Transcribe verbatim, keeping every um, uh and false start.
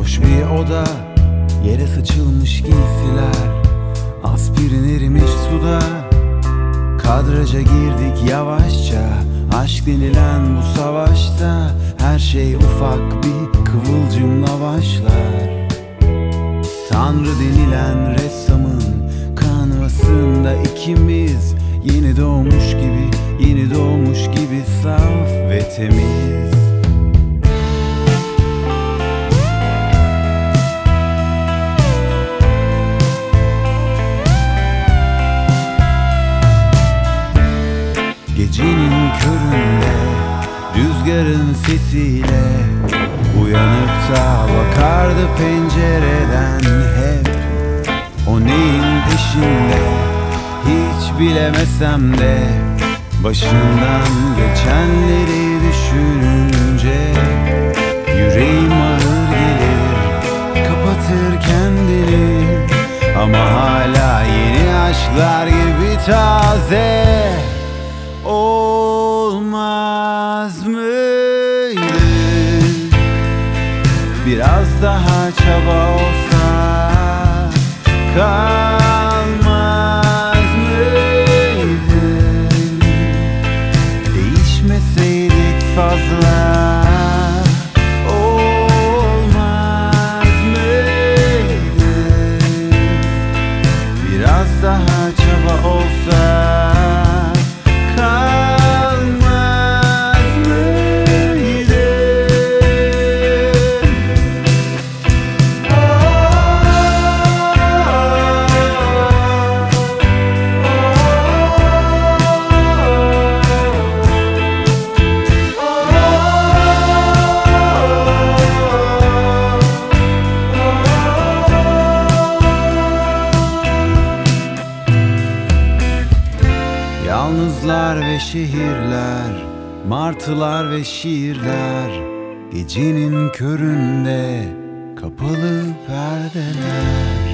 Loş bir oda, yere saçılmış giysiler, aspirin erimiş suda. Kadraja girdik yavaşça, aşk denilen bu savaşta. Her şey ufak bir kıvılcımla başlar. Tanrı denilen ressamın kanvasında ikimiz, yeni doğmuş gibi, yeni doğmuş gibi saf ve temiz. Gecenin köründe, rüzgarın sesiyle uyanıp da bakardı pencereden hep. O neyin peşinde hiç bilemesem de, başından geçenleri düşününce yüreğim ağır gelir, kapatır kendini. Ama hala yeni aşklar gibi taze. Olmaz mıydı biraz daha çaba olsa, kalmaz mıydı değişmeseydik fazla? Olmaz mıydı biraz daha çaba olsa? Yalnızlar ve şehirler, martılar ve şiirler, gecenin köründe kapalı perdeler.